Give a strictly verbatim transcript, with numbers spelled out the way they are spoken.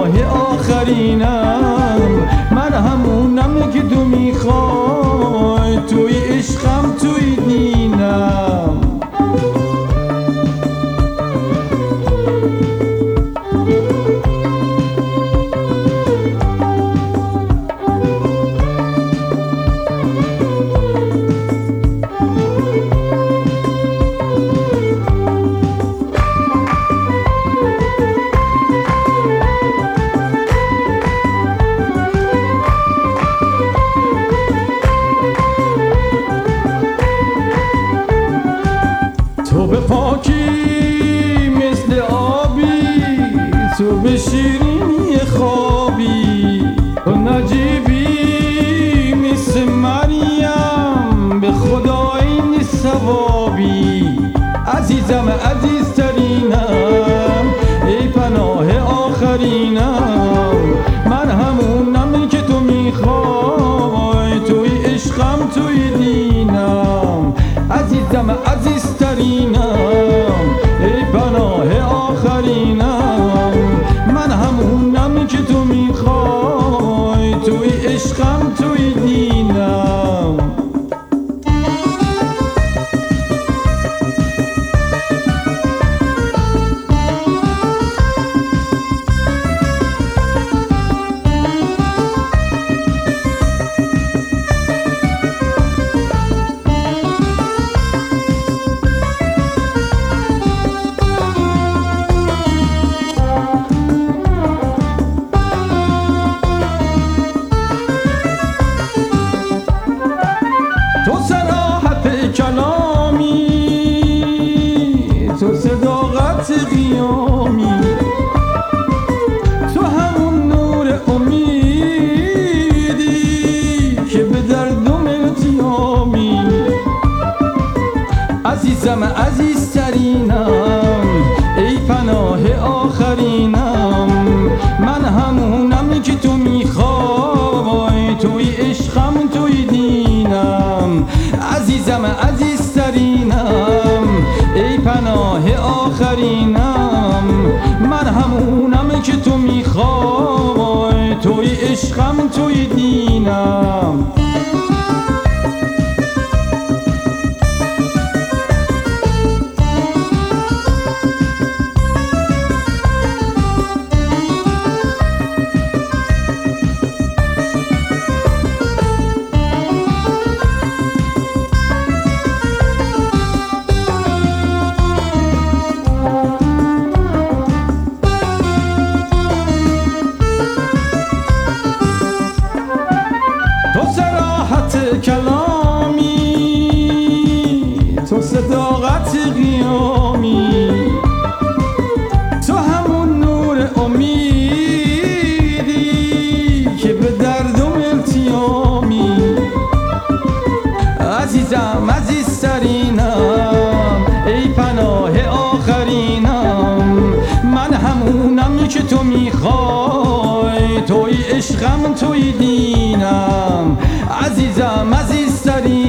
پناه آخرینم، من همونم که تو میخوای، توی عشقم توی دینم. تو به پاکی مثل آبی، تو به شیرینی خوابی، تو نجیبی مثل مریم، به خدا این ثوابی. عزیزم عزیزترینم، ای پناه آخرینم، من همونم که تو میخوای، توی عشقم توی دینم. عزیزم عزیزترینم، ای پناه آخرینم، من همونم که تو میخوای، توی عشقم توی دینم. تو صراحت کلامی، تو صداقت قیامی، تو همون نور امیدی که به دردم التیامی. عزیزم عزیزترینم، ای پناه آخرینم، من همونم که تو میخوای، توی عشقم توی دینم. عزیزم عزیزترینم، ای پناه آخرینم، من همونم که تو میخوای، توی عشقم توی دینم. تو صراحت کلامی، تو صداقت قیامی، تو همون نور امیدی که به دردم التیامی. عزیزم عزیزترینم، ای پناه آخرینم، من همونم که تو میخوای، توی عشقم توی دینم. عزیزم عزیزترینم،